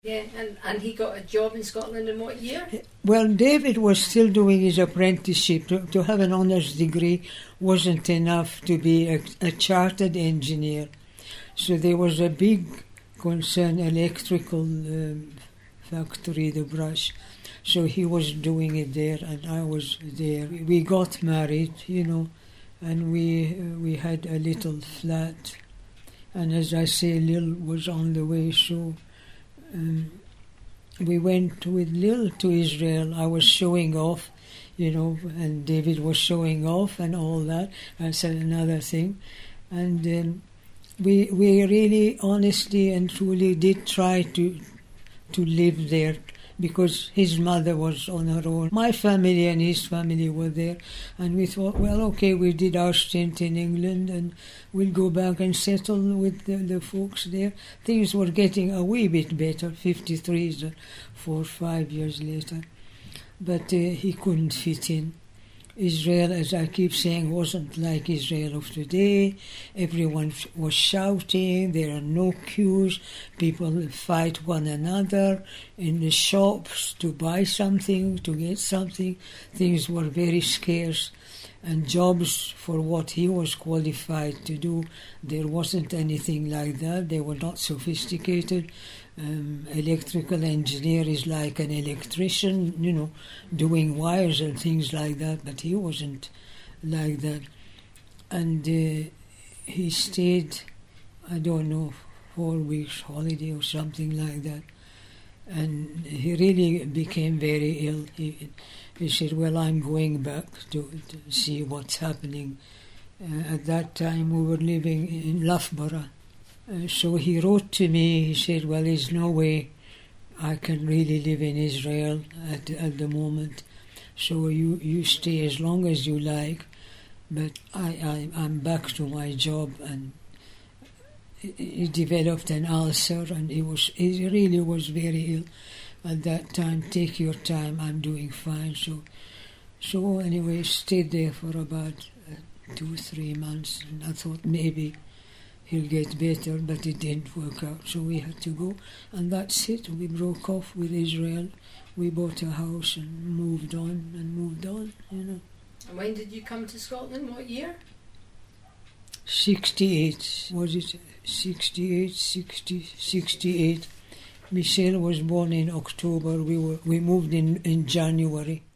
Yeah, and he got a job in Scotland in what year? Well, David was still doing his apprenticeship. To have an honours degree wasn't enough to be a chartered engineer. So there was a big concern, electrical factory, the Brush. So he was doing it there and I was there. We got married, and we had a little flat. And as I say, Lil was on the way, so we went with Lil to Israel. I was showing off, and David was showing off and all that. That's another thing. And we really, honestly and truly did try to live there, because his mother was on her own. My family and his family were there, and we thought, well, okay, we did our stint in England and we'll go back and settle with the folks there. Things were getting a wee bit better, 53 is 4 or 5 years later. But he couldn't fit in. Israel, as I keep saying, wasn't like Israel of today. Everyone was shouting, there are no queues, people fight one another in the shops to buy something, to get something. Things were very scarce, and jobs for what he was qualified to do, there wasn't anything like that. They were not sophisticated. Electrical engineer is like an electrician, doing wires and things like that, but he wasn't like that. And he stayed, I don't know, 4 weeks holiday or something like that. And he really became very ill. He said, well, I'm going back to see what's happening. At that time we were living in Loughborough. So he wrote to me, he said, well, there's no way I can really live in Israel at the moment. So you stay as long as you like, but I'm back to my job. And he developed an ulcer, and he really was very ill at that time. Take your time, I'm doing fine. So anyway, stayed there for about 2-3 months, and I thought maybe he'll get better, but it didn't work out, so we had to go, and that's it. We broke off with Israel. We bought a house and moved on. And when did you come to Scotland? What year? 68. Was it 68? 68. Michelle was born in October. We moved in January.